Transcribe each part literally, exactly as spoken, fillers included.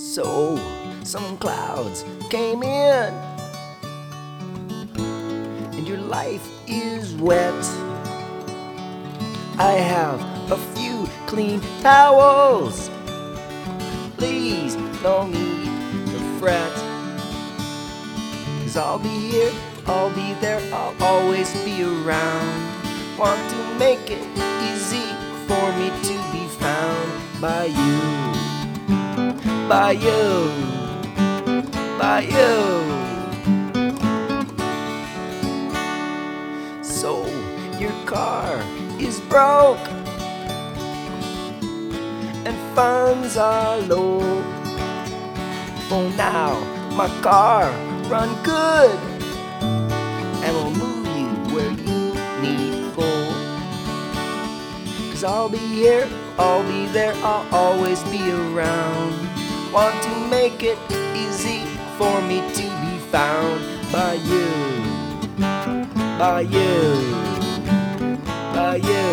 So some clouds came in and your life is wet. I have a few clean towels. Please don't need to fret, 'cause I'll be here, I'll be there, I'll always be around. Want to make it easy for me to be found by you, by you, by you. So your car is broke and funds are low. For now, my car run good and will move you where you need go. 'Cause I'll be here, I'll be there, I'll always be around. Want to make it easy for me to be found by you, by you, by you.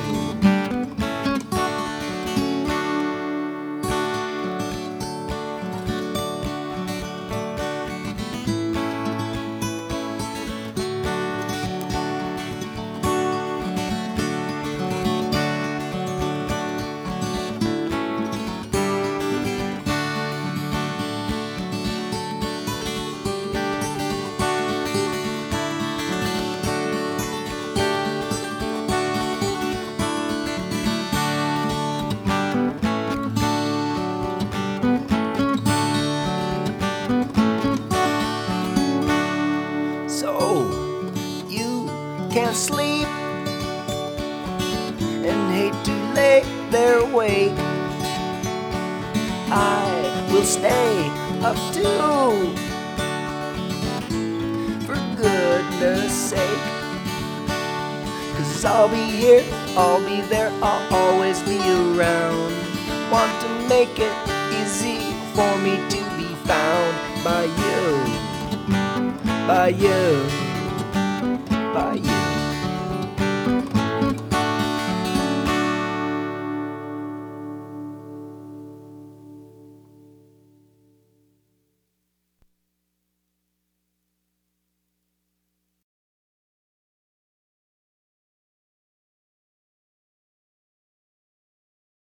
Can't sleep and hate to lay there wake. I will stay up too, for goodness sake. 'Cause I'll be here, I'll be there, I'll always be around. Want to make it easy for me to be found by you, by you, by you.